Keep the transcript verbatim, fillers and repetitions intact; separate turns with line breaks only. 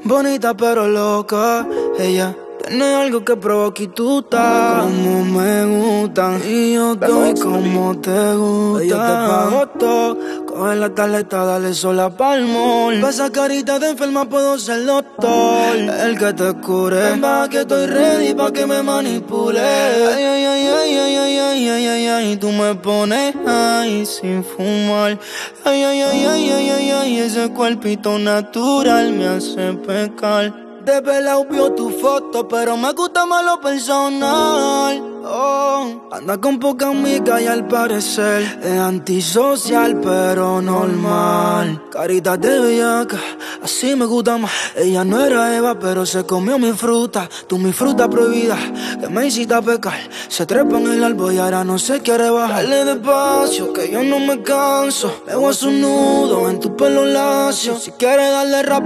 bonita pero loca. Ella tiene algo que provoca y tú estás como me gustan. Y yo doy como te gusta. Ella te pago todo. Coge la tarjeta, dale sola pa'l mall. Pa' esa carita de enferma puedo ser doctor, el que te cure. Ven, baja que estoy ready pa' que me manipule. Ay, ay, ay, ay, ay, ay, ay, ay, ay, ay. Tú me pones ahí sin fumar. Ay, ay, ay, ay, ay, ay, ay. Ese cuerpito natural me hace pecar. De pelao vio tu foto, pero me gusta más lo personal. Oh, anda con poca amiga y al parecer es antisocial, pero normal. Carita de bellaca, así me gusta más. Ella no era Eva, pero se comió mi fruta. Tú mi fruta prohibida, que me hiciste a pecar. Se trepa en el árbol y ahora no se quiere bajar. Dale despacio, que yo no me canso. Dejo su nudo en tu pelo lacio. Si quieres darle rap